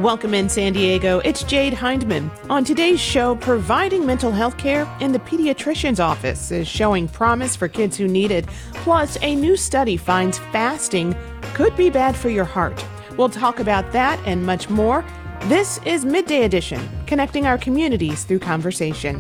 Welcome in San Diego. It's Jade Hindman. On today's show, providing mental health care in the pediatrician's office is showing promise for kids who need it. Plus, a new study finds fasting could be bad for your heart. We'll talk about that and much more. This is Midday Edition, connecting our communities through conversation.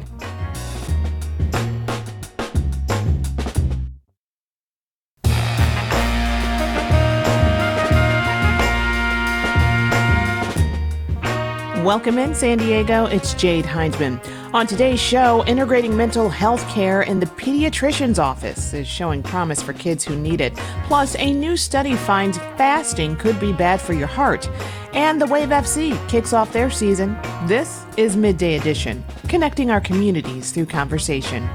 Welcome in San Diego, it's Jade Hindman. On today's show, integrating mental health care in the pediatrician's office is showing promise for kids who need it. Plus, a new study finds fasting could be bad for your heart. And the Wave FC kicks off their season. This is Midday Edition, connecting our communities through conversation.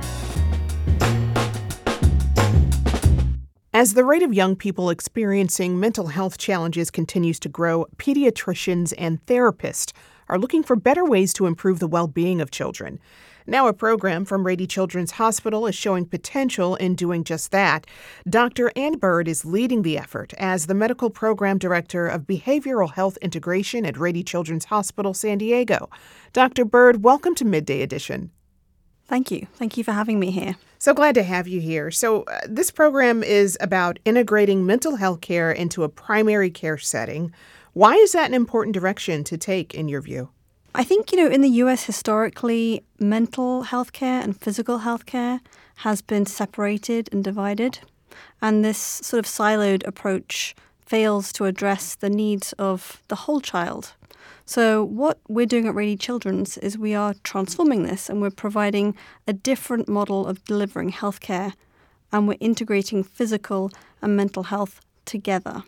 As the rate of young people experiencing mental health challenges continues to grow, pediatricians and therapists are looking for better ways to improve the well-being of children. Now a program from Rady Children's Hospital is showing potential in doing just that. Dr. Ann Bird is leading the effort as the Medical Program Director of Behavioral Health Integration at Rady Children's Hospital, San Diego. Dr. Bird, welcome to Midday Edition. Thank you. Thank you for having me here. So glad to have you here. So this program is about integrating mental health care into a primary care setting. Why is that an important direction to take in your view? I think, in the U.S. historically, mental health care and physical health care has been separated and divided. And this sort of siloed approach fails to address the needs of the whole child. So what we're doing at Rady Children's is we are transforming this and we're providing a different model of delivering healthcare, and we're integrating physical and mental health together.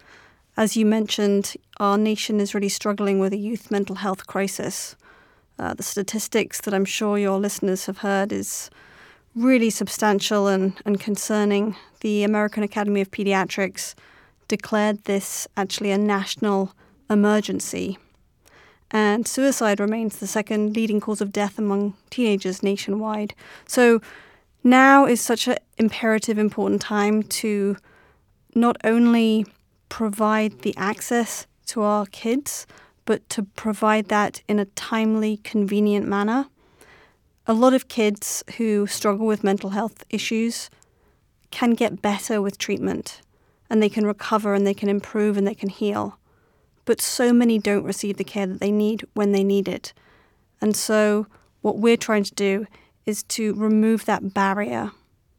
As you mentioned, our nation is really struggling with a youth mental health crisis. The statistics that I'm sure your listeners have heard is really substantial and concerning. The American Academy of Pediatrics declared this actually a national emergency. And suicide remains the second leading cause of death among teenagers nationwide. So now is such an imperative, important time to not only provide the access to our kids, but to provide that in a timely, convenient manner. A lot of kids who struggle with mental health issues can get better with treatment, and they can recover and they can improve and they can heal. But so many don't receive the care that they need when they need it. And so what we're trying to do is to remove that barrier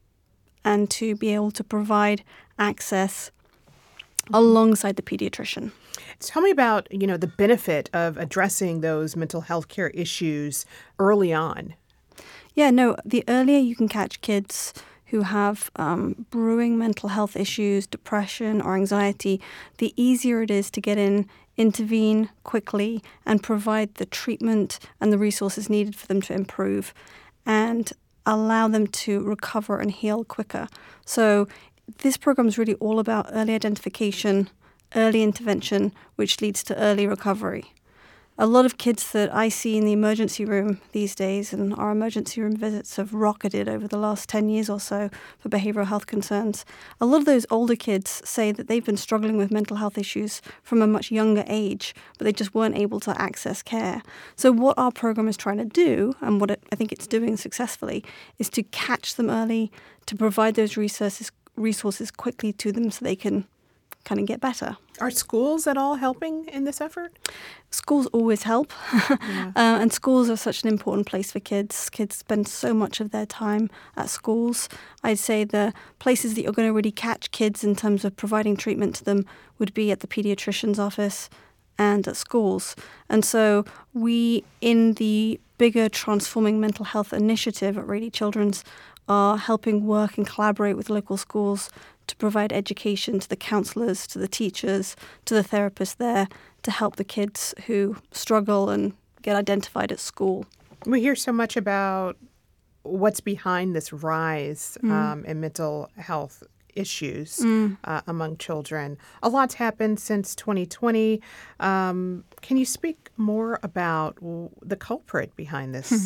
and to be able to provide access alongside the pediatrician. Tell me about, the benefit of addressing those mental health care issues early on. Yeah, no, the earlier you can catch kids who have brewing mental health issues, depression or anxiety, the easier it is to get in, intervene quickly and provide the treatment and the resources needed for them to improve and allow them to recover and heal quicker. So this program is really all about early identification, early intervention, which leads to early recovery. A lot of kids that I see in the emergency room these days, and our emergency room visits have rocketed over the last 10 years or so for behavioral health concerns. A lot of those older kids say that they've been struggling with mental health issues from a much younger age, but they just weren't able to access care. So what our program is trying to do, and what I think it's doing successfully, is to catch them early, to provide those resources quickly to them so they can kind of get better. Are schools at all helping in this effort? Schools always help. Yeah. And schools are such an important place for kids. Kids spend so much of their time at schools. I'd say the places that you're going to really catch kids in terms of providing treatment to them would be at the pediatrician's office and at schools. And so we, in the bigger Transforming Mental Health initiative at Rady Children's, are helping work and collaborate with local schools to provide education to the counselors, to the teachers, to the therapists there to help the kids who struggle and get identified at school. We hear so much about what's behind this rise in mental health issues among children. A lot's happened since 2020. Can you speak more about the culprit behind this?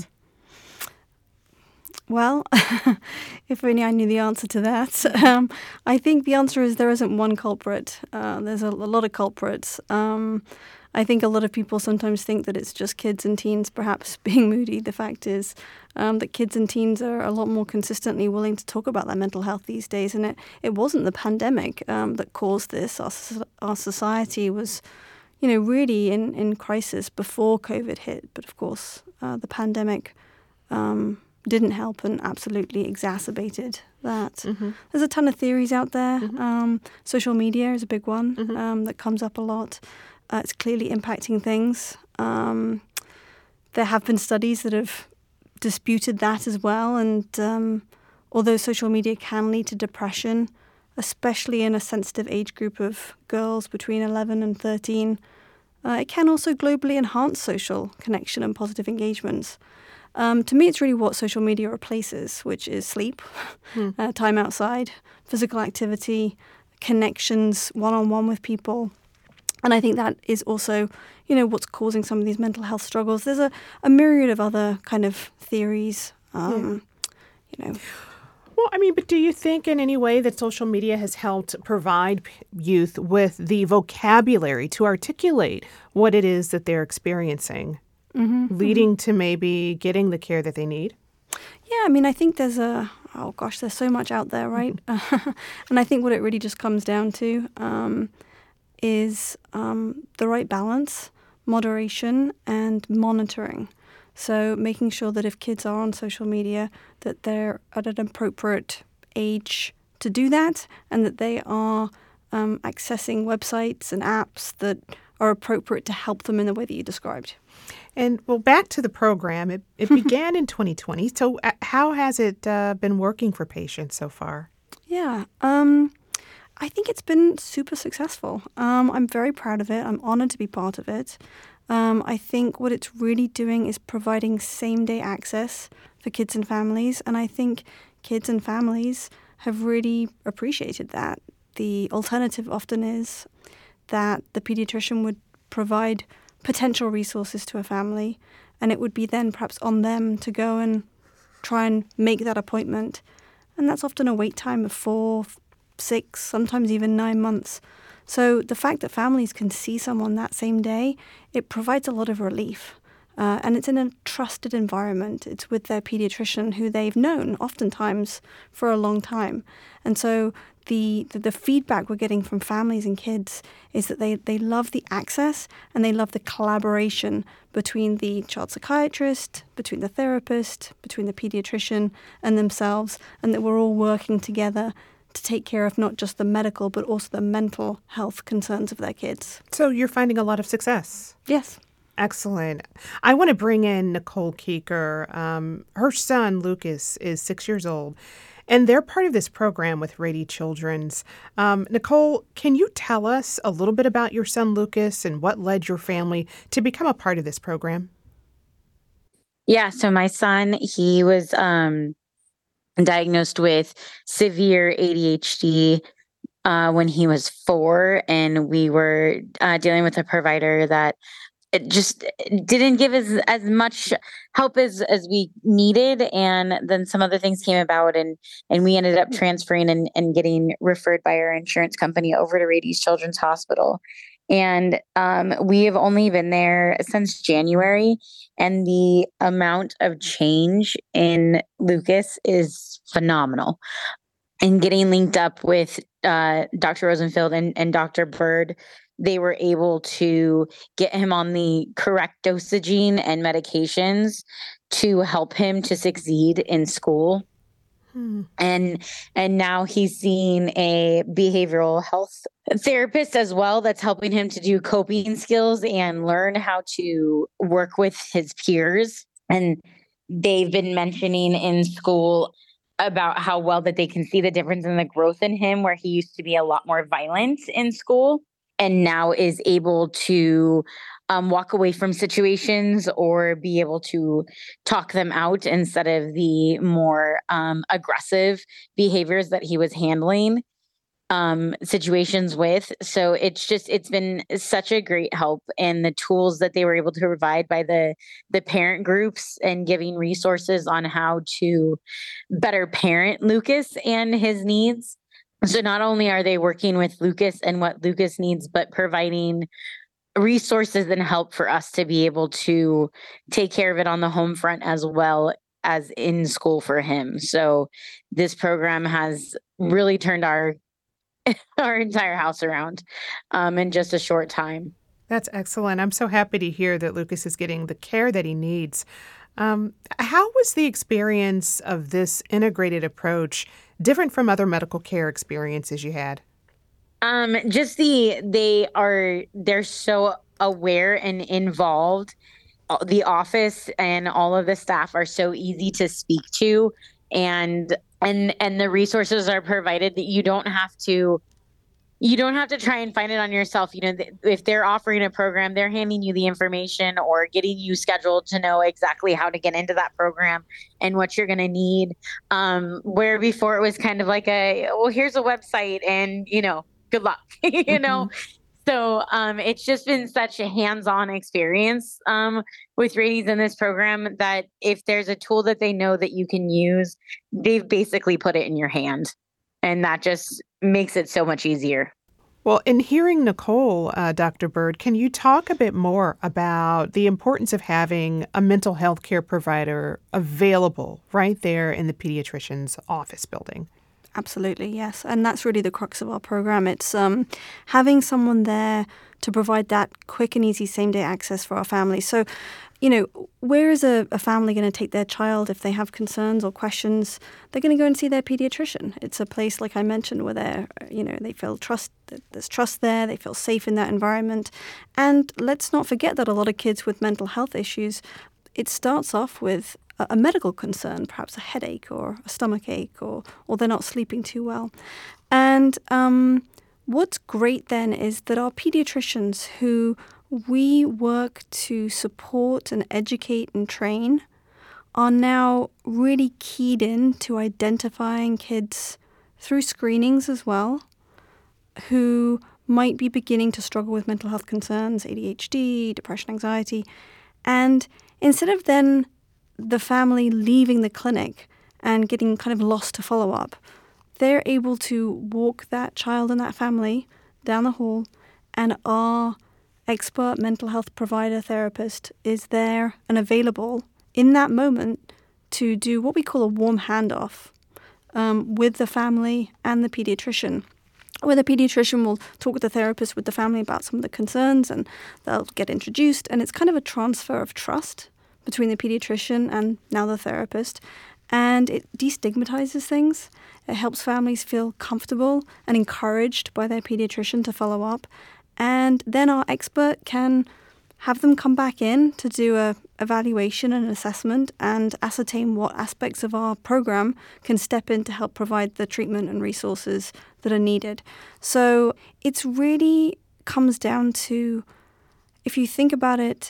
Well, if only I knew the answer to that. I think the answer is there isn't one culprit. There's a lot of culprits. I I think a lot of people sometimes think that it's just kids and teens perhaps being moody. The fact is that kids and teens are a lot more consistently willing to talk about their mental health these days. And it wasn't the pandemic that caused this. Our society was, really in crisis before COVID hit. But of course, the pandemic didn't help and absolutely exacerbated that. Mm-hmm. There's a ton of theories out there. Mm-hmm. Social media is a big one that comes up a lot. It's clearly impacting things. There have been studies that have disputed that as well. And although social media can lead to depression, especially in a sensitive age group of girls between 11 and 13, it can also globally enhance social connection and positive engagements. To me, it's really what social media replaces, which is sleep, time outside, physical activity, connections one-on-one with people. And I think that is also, what's causing some of these mental health struggles. There's a myriad of other kind of theories, Well, but do you think in any way that social media has helped provide youth with the vocabulary to articulate what it is that they're experiencing, leading to maybe getting the care that they need? Yeah, I think there's there's so much out there, right? And I think what it really just comes down to is the right balance, moderation, and monitoring. So making sure that if kids are on social media, that they're at an appropriate age to do that, and that they are accessing websites and apps that are appropriate to help them in the way that you described. And well, back to the program, it began in 2020. So how has it been working for patients so far? Yeah, I think it's been super successful. I'm very proud of it. I'm honored to be part of it. I think what it's really doing is providing same-day access for kids and families, and I think kids and families have really appreciated that. The alternative often is that the pediatrician would provide potential resources to a family, and it would be then perhaps on them to go and try and make that appointment. And that's often a wait time of 4, 6, sometimes even 9 months. So the fact that families can see someone that same day, it provides a lot of relief. And it's in a trusted environment. It's with their pediatrician who they've known oftentimes for a long time. And so the feedback we're getting from families and kids is that they love the access and they love the collaboration between the child psychiatrist, between the therapist, between the pediatrician and themselves, and that we're all working together to take care of not just the medical but also the mental health concerns of their kids. So you're finding a lot of success? Yes. Excellent. I want to bring in Nicole Keeker. Her son, Lucas, is 6 years old, and they're part of this program with Rady Children's. Nicole, can you tell us a little bit about your son, Lucas, and what led your family to become a part of this program? Yeah, so my son, he was diagnosed with severe ADHD when he was 4, and we were dealing with a provider that it just didn't give as much help as we needed. And then some other things came about, and we ended up transferring and getting referred by our insurance company over to Rady Children's Hospital. And we have only been there since January, and the amount of change in Lucas is phenomenal. And getting linked up with Dr. Rosenfield and Dr. Bird, they were able to get him on the correct dosaging and medications to help him to succeed in school. And now he's seeing a behavioral health therapist as well that's helping him to do coping skills and learn how to work with his peers. And they've been mentioning in school about how well that they can see the difference in the growth in him, where he used to be a lot more violent in school and now is able to walk away from situations or be able to talk them out instead of the more aggressive behaviors that he was handling situations with. So it's been such a great help, and the tools that they were able to provide by the parent groups and giving resources on how to better parent Lucas and his needs. So not only are they working with Lucas and what Lucas needs, but providing resources and help for us to be able to take care of it on the home front as well as in school for him. So this program has really turned our our entire house around in just a short time. That's excellent. I'm so happy to hear that Lucas is getting the care that he needs. How was the experience of this integrated approach different from other medical care experiences you had? Just they're so aware and involved. The office and all of the staff are so easy to speak to, and the resources are provided that you don't have to try and find it on yourself. If they're offering a program, they're handing you the information or getting you scheduled to know exactly how to get into that program and what you're going to need. Where before it was kind of like here's a website and, good luck, Mm-hmm. So it's just been such a hands-on experience with Radies in this program that if there's a tool that they know that you can use, they've basically put it in your hand. And that just makes it so much easier. Well, in hearing Nicole, Dr. Bird, can you talk a bit more about the importance of having a mental health care provider available right there in the pediatrician's office building? Absolutely, yes. And that's really the crux of our program. It's having someone there to provide that quick and easy same-day access for our families. So, where is a family going to take their child if they have concerns or questions? They're going to go and see their pediatrician. It's a place, like I mentioned, where they feel trust. There's trust there. They feel safe in that environment. And let's not forget that a lot of kids with mental health issues, it starts off with a medical concern, perhaps a headache or a stomach ache, or they're not sleeping too well. And what's great then is that our pediatricians who we work to support and educate and train are now really keyed in to identifying kids through screenings as well who might be beginning to struggle with mental health concerns, ADHD, depression, anxiety. And instead of then the family leaving the clinic and getting kind of lost to follow up, they're able to walk that child and that family down the hall, and our expert mental health provider therapist is there and available in that moment to do what we call a warm handoff with the family and the pediatrician, where the pediatrician will talk with the therapist with the family about some of the concerns, and they'll get introduced, and it's kind of a transfer of trust between the pediatrician and now the therapist, and it destigmatizes things. It helps families feel comfortable and encouraged by their pediatrician to follow up. And then our expert can have them come back in to do a evaluation and assessment and ascertain what aspects of our program can step in to help provide the treatment and resources that are needed. So it's really comes down to, if you think about it,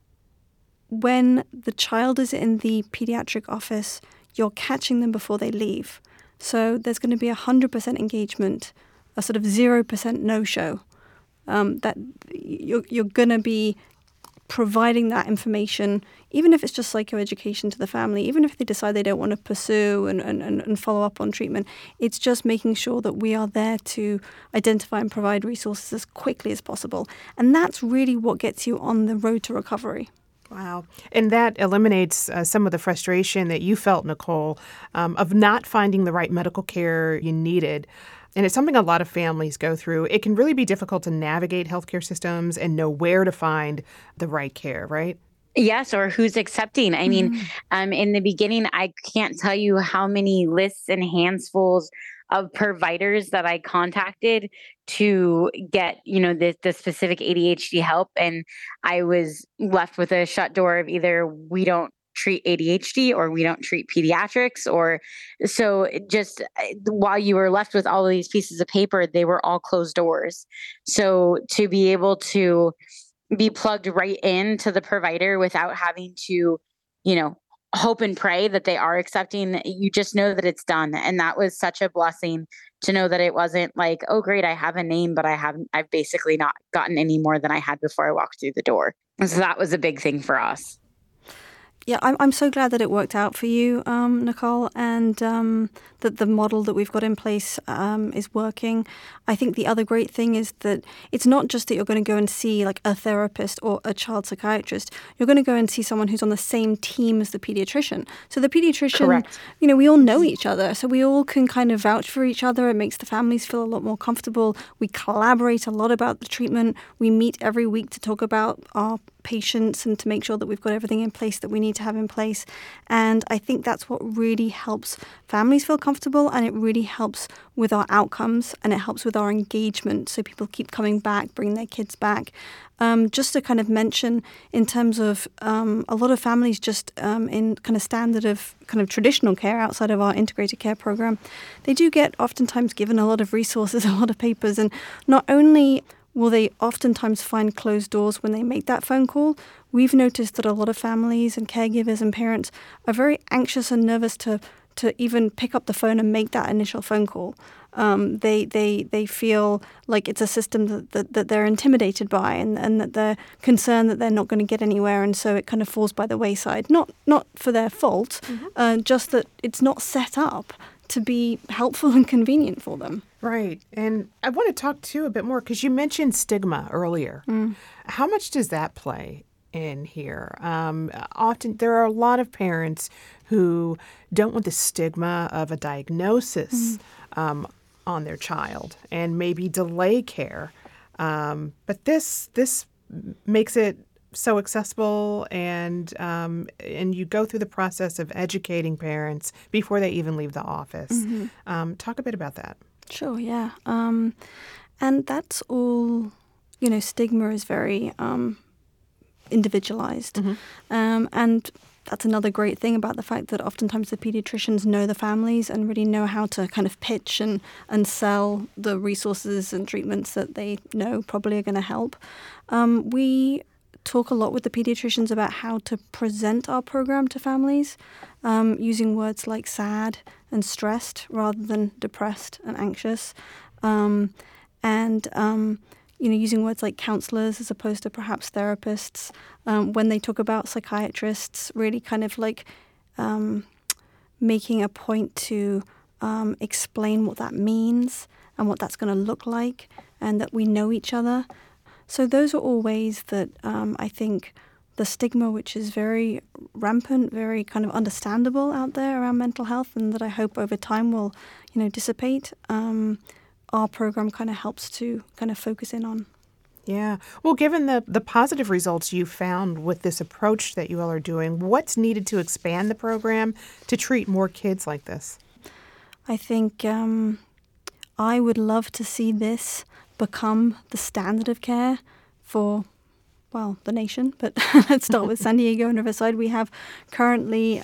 when the child is in the pediatric office, you're catching them before they leave. So there's going to be 100% engagement, a sort of 0% no-show. That you're going to be providing that information, even if it's just psychoeducation to the family, even if they decide they don't want to pursue and follow up on treatment. It's just making sure that we are there to identify and provide resources as quickly as possible. And that's really what gets you on the road to recovery. Wow. And that eliminates some of the frustration that you felt, Nicole, of not finding the right medical care you needed. And it's something a lot of families go through. It can really be difficult to navigate healthcare systems and know where to find the right care, right? Yes, or who's accepting. I mean, in the beginning, I can't tell you how many lists and handfuls of providers that I contacted to get, the specific ADHD help. And I was left with a shut door of either we don't treat ADHD or we don't treat pediatrics, or so just while you were left with all of these pieces of paper, they were all closed doors. So to be able to be plugged right into the provider without having to, hope and pray that they are accepting, you just know that it's done. And that was such a blessing to know that it wasn't like, oh, great, I have a name, but I've basically not gotten any more than I had before I walked through the door. And so that was a big thing for us. Yeah, I'm so glad that it worked out for you, Nicole, and that the model that we've got in place is working. I think the other great thing is that it's not just that you're going to go and see like a therapist or a child psychiatrist. You're going to go and see someone who's on the same team as the pediatrician. So the pediatrician, Correct. we all know each other, so we all can kind of vouch for each other. It makes the families feel a lot more comfortable. We collaborate a lot about the treatment. We meet every week to talk about our patients and to make sure that we've got everything in place that we need to have in place. And I think that's what really helps families feel comfortable, and it really helps with our outcomes, and it helps with our engagement. So people keep coming back, bring their kids back. Just to kind of mention in terms of a lot of families just in kind of standard of kind of traditional care outside of our integrated care program, they do get oftentimes given a lot of resources, a lot of papers, and not only will they oftentimes find closed doors when they make that phone call, we've noticed that a lot of families and caregivers and parents are very anxious and nervous to even pick up the phone and make that initial phone call. They feel like it's a system that they're intimidated by, and that they're concerned that they're not going to get anywhere, and so it kind of falls by the wayside. Not for their fault, just that it's not set up to be helpful and convenient for them. Right. And I want to talk too a bit more because you mentioned stigma earlier. How much does that play in here? Often there are a lot of parents who don't want the stigma of a diagnosis on their child and maybe delay care. But this makes it so accessible, and you go through the process of educating parents before they even leave the office. Talk a bit about that. Sure, yeah. And that's all, stigma is very individualized. And that's another great thing about the fact that oftentimes the pediatricians know the families and really know how to kind of pitch and sell the resources and treatments that they know probably are going to help. We talk a lot with the pediatricians about how to present our program to families, using words like sad and stressed rather than depressed and anxious, using words like counselors as opposed to perhaps therapists. When they talk about psychiatrists, really kind of like making a point to explain what that means and what that's going to look like, and that we know each other. So those are all ways that I think the stigma, which is very rampant, very kind of understandable out there around mental health, and that I hope over time will, dissipate, our program kind of helps to kind of focus in on. Yeah. Well, given the positive results you found with this approach that you all are doing, what's needed to expand the program to treat more kids like this? I think I would love to see this become the standard of care for, the nation. But let's start with San Diego and Riverside. We have currently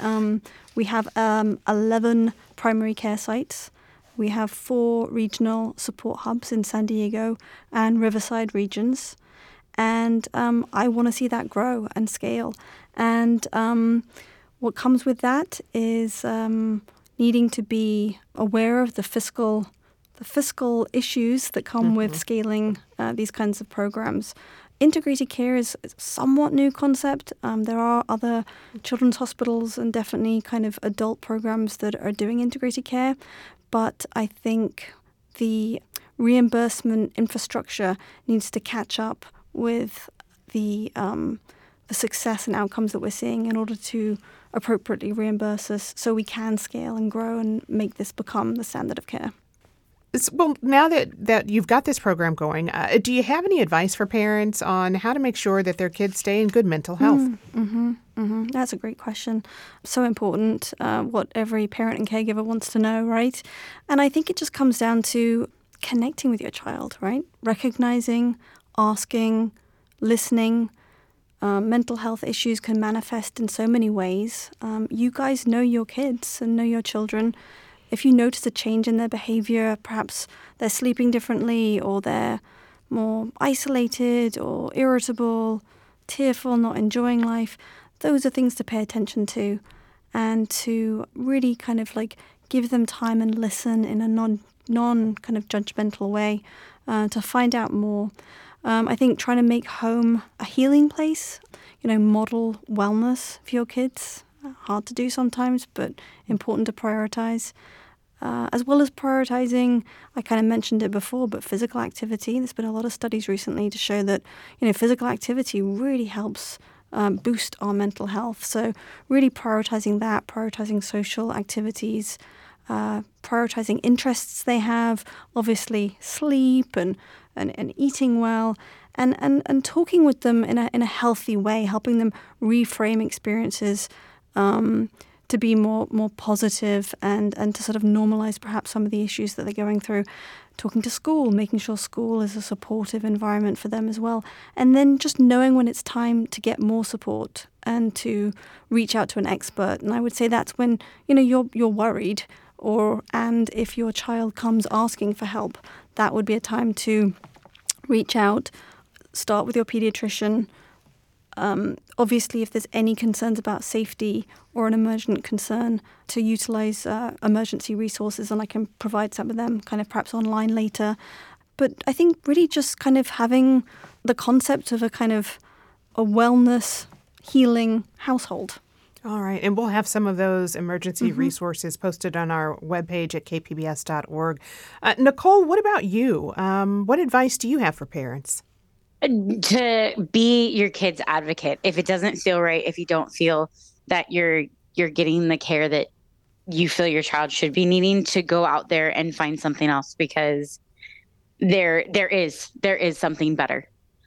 11 primary care sites. We have 4 regional support hubs in San Diego and Riverside regions. And I want to see that grow and scale. And what comes with that is needing to be aware of the fiscal issues that come with scaling these kinds of programs. Integrated care is a somewhat new concept. There are other children's hospitals and definitely kind of adult programs that are doing integrated care. But I think the reimbursement infrastructure needs to catch up with the success and outcomes that we're seeing in order to appropriately reimburse us so we can scale and grow and make this become the standard of care. Well, now that you've got this program going, do you have any advice for parents on how to make sure that their kids stay in good mental health? That's a great question. So important, what every parent and caregiver wants to know, right? And I think it just comes down to connecting with your child, right? Recognizing, asking, listening. Mental health issues can manifest in so many ways. You guys know your kids and know your children. If you notice a change in their behavior, perhaps they're sleeping differently, or they're more isolated or irritable, tearful, not enjoying life, those are things to pay attention to, and to really kind of like give them time and listen in a non kind of judgmental way to find out more. I think trying to make home a healing place, model wellness for your kids. Hard to do sometimes, but important to prioritize. As well as prioritizing, I kind of mentioned it before, but physical activity. There's been a lot of studies recently to show that, physical activity really helps boost our mental health. So really prioritizing that, prioritizing social activities, prioritizing interests they have, obviously sleep and eating well, and talking with them in a healthy way, helping them reframe experiences to be more positive and to sort of normalize perhaps some of the issues that they're going through. Talking to school, making sure school is a supportive environment for them as well. And then just knowing when it's time to get more support and to reach out to an expert. And I would say that's when, you're worried, and if your child comes asking for help, that would be a time to reach out, start with your pediatrician. Obviously, if there's any concerns about safety or an emergent concern, to utilize emergency resources, and I can provide some of them kind of perhaps online later. But I think really just kind of having the concept of a kind of a wellness, healing household. All right. And we'll have some of those emergency resources posted on our webpage at kpbs.org. Nicole, what about you? What advice do you have for parents? To be your kid's advocate. If it doesn't feel right, if you don't feel that you're getting the care that you feel your child should be needing, to go out there and find something else, because there is something better.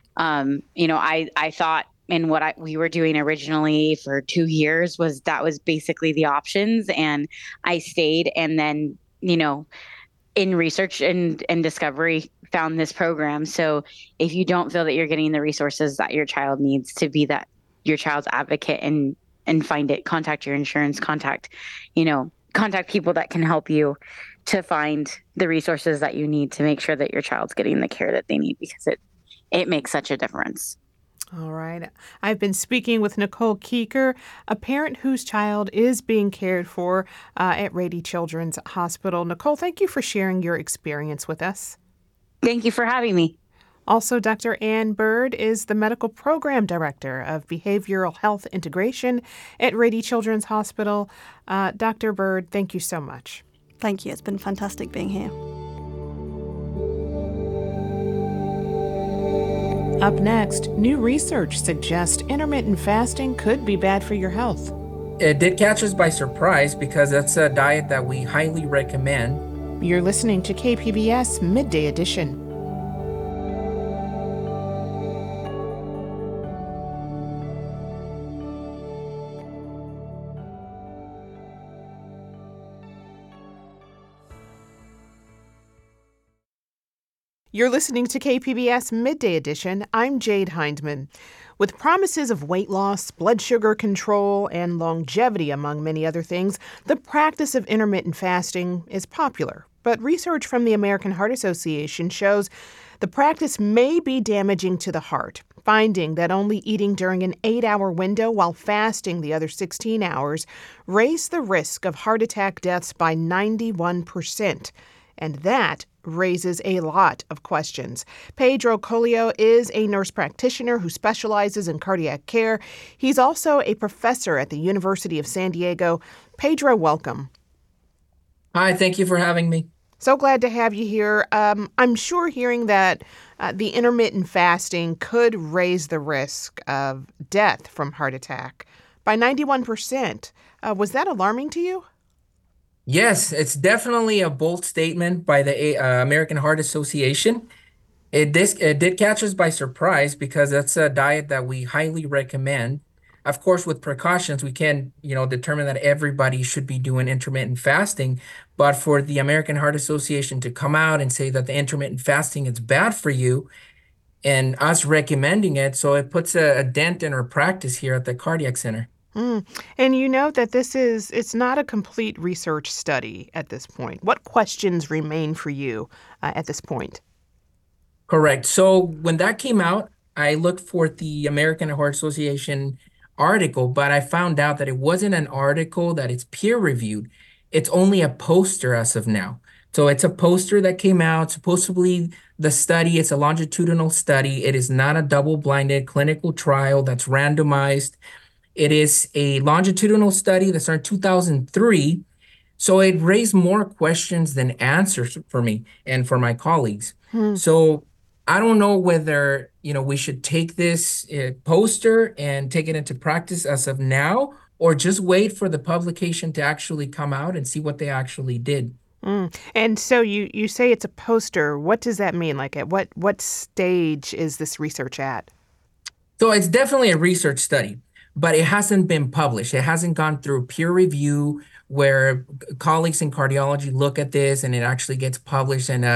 I thought, and what we were doing originally for 2 years was basically the options, and I stayed, and then in research and discovery found this program. So if you don't feel that you're getting the resources that your child needs, to be that your child's advocate and find it, contact your insurance, contact people that can help you to find the resources that you need to make sure that your child's getting the care that they need, because it makes such a difference. All right. I've been speaking with Nicole Keeker, a parent whose child is being cared for at Rady Children's Hospital. Nicole, thank you for sharing your experience with us. Thank you for having me. Also, Dr. Ann Bird is the Medical Program Director of Behavioral Health Integration at Rady Children's Hospital. Dr. Bird, thank you so much. Thank you. It's been fantastic being here. Up next, new research suggests intermittent fasting could be bad for your health. It did catch us by surprise because that's a diet that we highly recommend. You're listening to KPBS Midday Edition. You're listening to KPBS Midday Edition. I'm Jade Hindman. With promises of weight loss, blood sugar control, and longevity, among many other things, the practice of intermittent fasting is popular. But research from the American Heart Association shows the practice may be damaging to the heart, finding that only eating during an 8-hour window while fasting the other 16 hours raised the risk of heart attack deaths by 91%. And that raises a lot of questions. Pedro Collio is a nurse practitioner who specializes in cardiac care. He's also a professor at the University of San Diego. Pedro, welcome. Hi, thank you for having me. So glad to have you here. I'm sure hearing that the intermittent fasting could raise the risk of death from heart attack by 91%. Was that alarming to you? Yes, it's definitely a bold statement by the American Heart Association. It did catch us by surprise because that's a diet that we highly recommend. Of course, with precautions, we can, determine that everybody should be doing intermittent fasting. But for the American Heart Association to come out and say that the intermittent fasting is bad for you, and us recommending it, so it puts a dent in our practice here at the Cardiac Center. And you know that it's not a complete research study at this point. What questions remain for you at this point? Correct. So when that came out, I looked for the American Heart Association article, but I found out that it wasn't an article that it's peer reviewed. It's only a poster as of now. So it's a poster that came out. Supposedly, the study, it's a longitudinal study. It is not a double-blinded clinical trial that's randomized. It is a longitudinal study that started in 2003. So it raised more questions than answers for me and for my colleagues. Hmm. So I don't know whether, we should take this poster and take it into practice as of now, or just wait for the publication to actually come out and see what they actually did. And so you say it's a poster. What does that mean? Like at what stage is this research at? So it's definitely a research study, but it hasn't been published. It hasn't gone through peer review where colleagues in cardiology look at this and it actually gets published in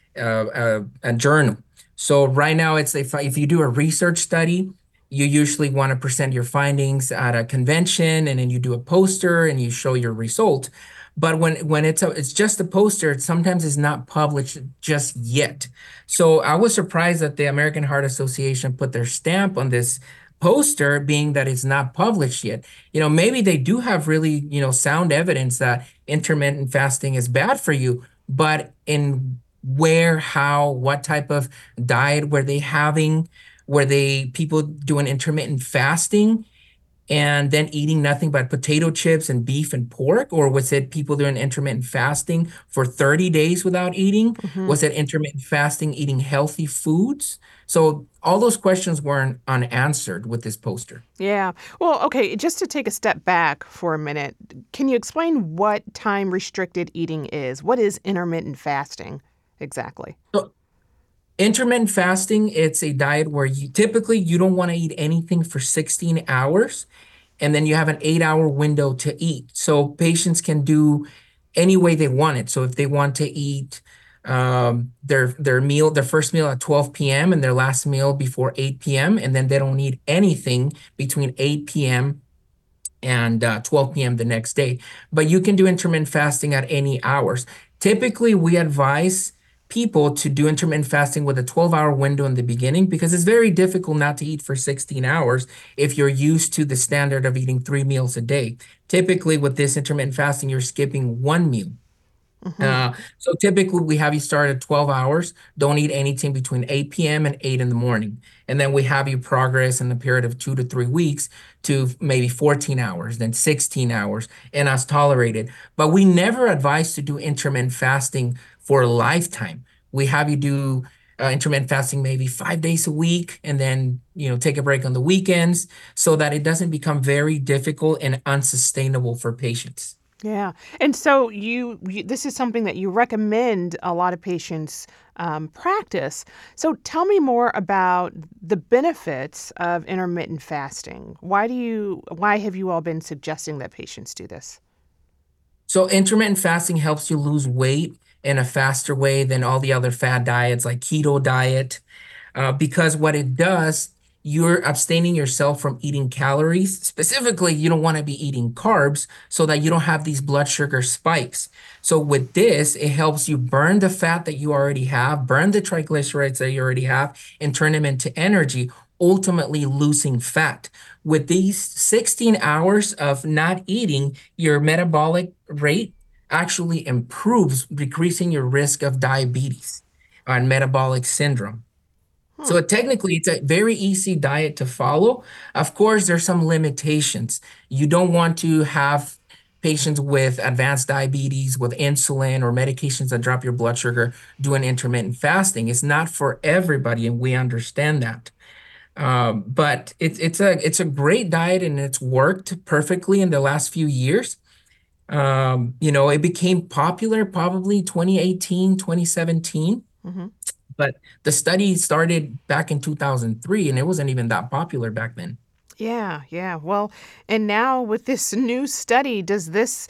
a journal. So right now, it's if you do a research study, you usually want to present your findings at a convention, and then you do a poster and you show your result. But when it's just a poster, it sometimes is not published just yet. So I was surprised that the American Heart Association put their stamp on this poster, being that it's not published yet. Maybe they do have really, sound evidence that intermittent fasting is bad for you, but in where, how, what type of diet were they having? Were they people doing intermittent fasting and then eating nothing but potato chips and beef and pork? Or was it people doing intermittent fasting for 30 days without eating? Hmm. Was it intermittent fasting, eating healthy foods? So all those questions weren't unanswered with this poster. Yeah. Well, okay, just to take a step back for a minute, can you explain what time restricted eating is? What is intermittent fasting exactly? So intermittent fasting, it's a diet where you don't want to eat anything for 16 hours, and then you have an 8-hour window to eat. So patients can do any way they want it. So if they want to eat their first meal at 12 p.m. and their last meal before 8 p.m., and then they don't eat anything between 8 p.m. and 12 p.m. the next day. But you can do intermittent fasting at any hours. Typically, we advise people to do intermittent fasting with a 12-hour window in the beginning, because it's very difficult not to eat for 16 hours if you're used to the standard of eating 3 meals a day. Typically, with this intermittent fasting, you're skipping one meal. Hmm. So typically we have you start at 12 hours, don't eat anything between 8 p.m. and 8 in the morning. And then we have you progress in the period of 2 to 3 weeks to maybe 14 hours, then 16 hours, and as tolerated. But we never advise to do intermittent fasting for a lifetime. We have you do intermittent fasting maybe 5 days a week, and then, take a break on the weekends, so that it doesn't become very difficult and unsustainable for patients. Yeah. And so this is something that you recommend a lot of patients practice. So tell me more about the benefits of intermittent fasting. Why have you all been suggesting that patients do this? So intermittent fasting helps you lose weight in a faster way than all the other fad diets like keto diet, because what it does, you're abstaining yourself from eating calories. Specifically, you don't want to be eating carbs so that you don't have these blood sugar spikes. So with this, it helps you burn the fat that you already have, burn the triglycerides that you already have, and turn them into energy, ultimately losing fat. With these 16 hours of not eating, your metabolic rate actually improves, decreasing your risk of diabetes and metabolic syndrome. Hmm. So technically, it's a very easy diet to follow. Of course, there's some limitations. You don't want to have patients with advanced diabetes, with insulin or medications that drop your blood sugar, doing intermittent fasting. It's not for everybody, and we understand that. But it's a great diet, and it's worked perfectly in the last few years. It became popular probably 2018, 2017. Hmm. But the study started back in 2003, and it wasn't even that popular back then. Yeah, yeah. Well, and now with this new study, does this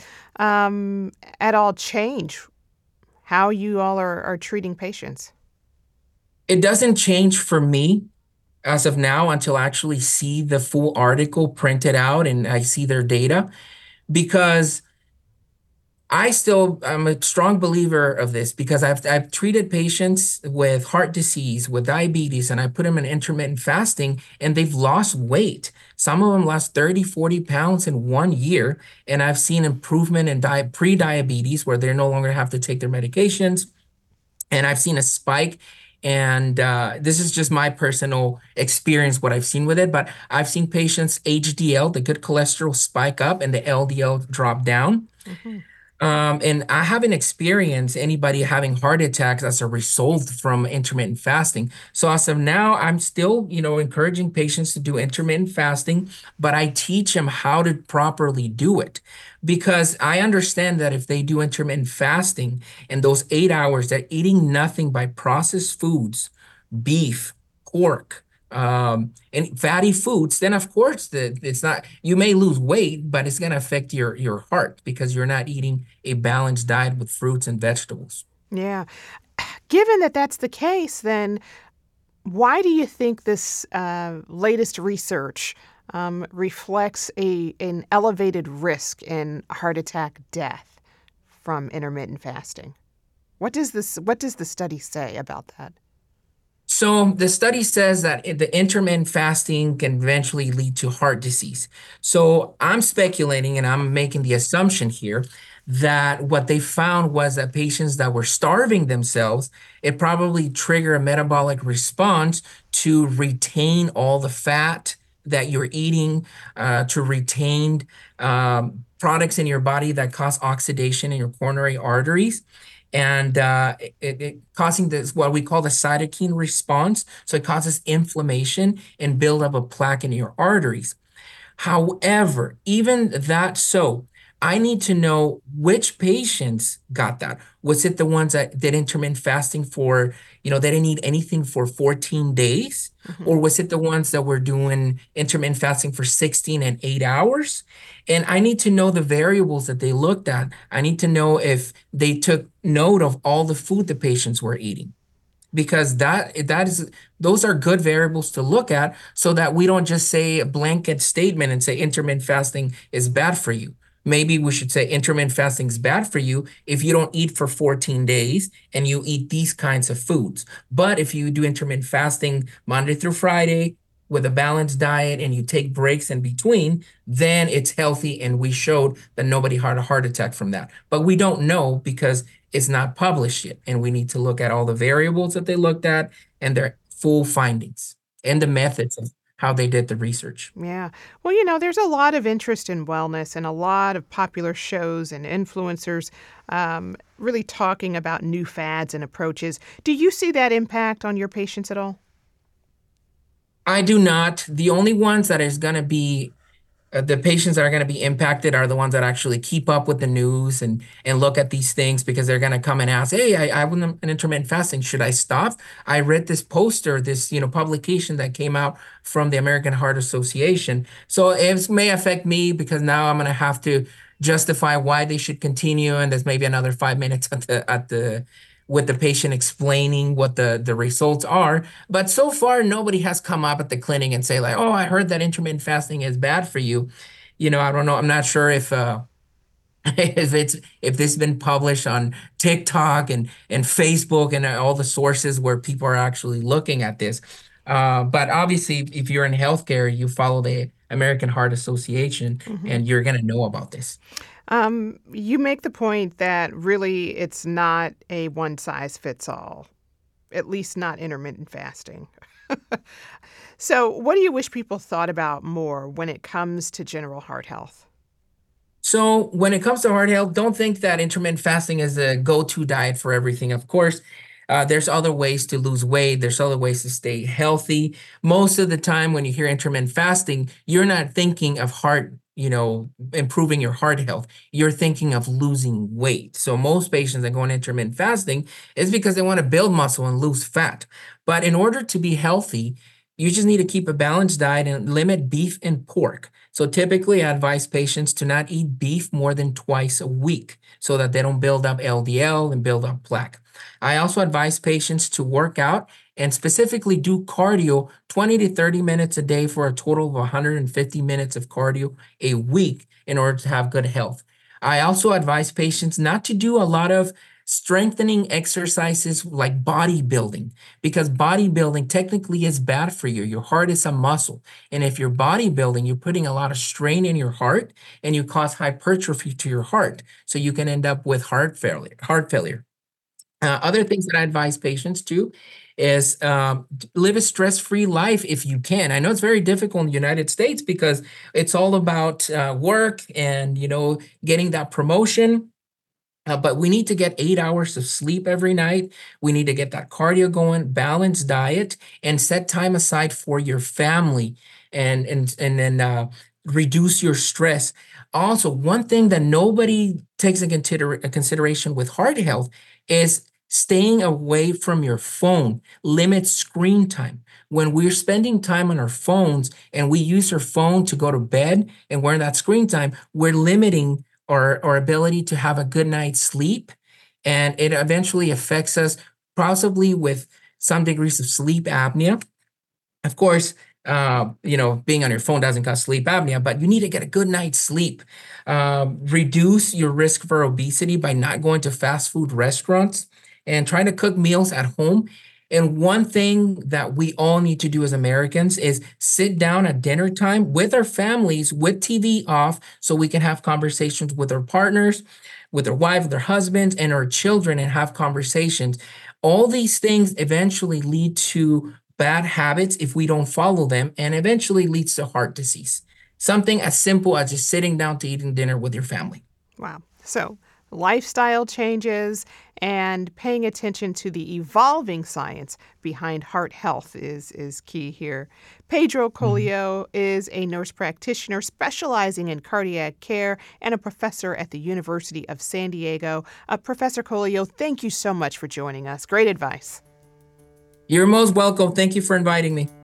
at all change how you all are treating patients? It doesn't change for me as of now until I actually see the full article printed out and I see their data, because I'm a strong believer of this because I've treated patients with heart disease, with diabetes, and I put them in intermittent fasting and they've lost weight. Some of them lost 30, 40 pounds in 1 year. And I've seen improvement in pre-diabetes where they no longer have to take their medications. And I've seen a spike. And this is just my personal experience, what I've seen with it. But I've seen patients HDL, the good cholesterol, spike up and the LDL drop down. Mm-hmm. And I haven't experienced anybody having heart attacks as a result from intermittent fasting. So as of now, I'm still, encouraging patients to do intermittent fasting, but I teach them how to properly do it because I understand that if they do intermittent fasting and those 8 hours, they're eating nothing but processed foods, beef, pork, and fatty foods, then of course it's not, you may lose weight, but it's going to affect your heart because you're not eating a balanced diet with fruits and vegetables. Yeah. Given that that's the case, then why do you think this latest research reflects an elevated risk in heart attack death from intermittent fasting? What does the study say about that? So the study says that the intermittent fasting can eventually lead to heart disease. So I'm speculating and I'm making the assumption here that what they found was that patients that were starving themselves, it probably triggered a metabolic response to retain all the fat that you're eating, to retain products in your body that cause oxidation in your coronary arteries and it causing this what we call the cytokine response. So it causes inflammation and buildup of plaque in your arteries. However, even that so, I need to know which patients got that. Was it the ones that did intermittent fasting for, they didn't eat anything for 14 days? Mm-hmm. Or was it the ones that were doing intermittent fasting for 16 and 8 hours? And I need to know the variables that they looked at. I need to know if they took note of all the food the patients were eating because those are good variables to look at so that we don't just say a blanket statement and say intermittent fasting is bad for you. Maybe we should say intermittent fasting is bad for you if you don't eat for 14 days and you eat these kinds of foods. But if you do intermittent fasting Monday through Friday with a balanced diet and you take breaks in between, then it's healthy. And we showed that nobody had a heart attack from that. But we don't know because it's not published yet. And we need to look at all the variables that they looked at and their full findings and the methods of how they did the research. Yeah. Well, there's a lot of interest in wellness and a lot of popular shows and influencers really talking about new fads and approaches. Do you see that impact on your patients at all? I do not. The only ones that is going to be the patients that are going to be impacted are the ones that actually keep up with the news and look at these things because they're going to come and ask, hey, I went an intermittent fasting. Should I stop? I read this poster, this, publication that came out from the American Heart Association. So it may affect me because now I'm going to have to justify why they should continue. And there's maybe another 5 minutes with the patient explaining what the results are. But so far, nobody has come up at the clinic and say like, oh, I heard that intermittent fasting is bad for you. I don't know. I'm not sure if if this has been published on TikTok and Facebook and all the sources where people are actually looking at this. But obviously, if you're in healthcare, you follow the American Heart Association, and you're going to know about this. You make the point that really it's not a one size fits all, at least not intermittent fasting. So what do you wish people thought about more when it comes to general heart health? So when it comes to heart health, don't think that intermittent fasting is a go-to diet for everything. Of course, there's other ways to lose weight. There's other ways to stay healthy. Most of the time when you hear intermittent fasting, you're not thinking of improving your heart health. You're thinking of losing weight. So most patients that go on intermittent fasting is because they want to build muscle and lose fat. But in order to be healthy, you just need to keep a balanced diet and limit beef and pork. So typically I advise patients to not eat beef more than twice a week so that they don't build up LDL and build up plaque. I also advise patients to work out and specifically do cardio 20 to 30 minutes a day for a total of 150 minutes of cardio a week in order to have good health. I also advise patients not to do a lot of strengthening exercises like bodybuilding, because bodybuilding technically is bad for you. Your heart is a muscle. And if you're bodybuilding, you're putting a lot of strain in your heart and you cause hypertrophy to your heart. So you can end up with heart failure. Other things that I advise patients to is live a stress-free life if you can. I know it's very difficult in the United States because it's all about work and, getting that promotion. But we need to get 8 hours of sleep every night. We need to get that cardio going, balanced diet, and set time aside for your family, and then reduce your stress. Also, one thing that nobody takes in consideration with heart health is staying away from your phone. Limit screen time. When we're spending time on our phones and we use our phone to go to bed and we're in that screen time, we're limiting our ability to have a good night's sleep. And it eventually affects us, possibly with some degrees of sleep apnea. Of course, being on your phone doesn't cause sleep apnea, but you need to get a good night's sleep. Reduce your risk for obesity by not going to fast food restaurants and trying to cook meals at home. And one thing that we all need to do as Americans is sit down at dinner time with our families with TV off so we can have conversations with our partners, with our wife, with our husbands, and our children and have conversations. All these things eventually lead to bad habits if we don't follow them, and eventually leads to heart disease. Something as simple as just sitting down to eating dinner with your family. Wow. So lifestyle changes and paying attention to the evolving science behind heart health is key here. Pedro Colio is a nurse practitioner specializing in cardiac care and a professor at the University of San Diego. Professor Colio, thank you so much for joining us. Great advice. You're most welcome. Thank you for inviting me.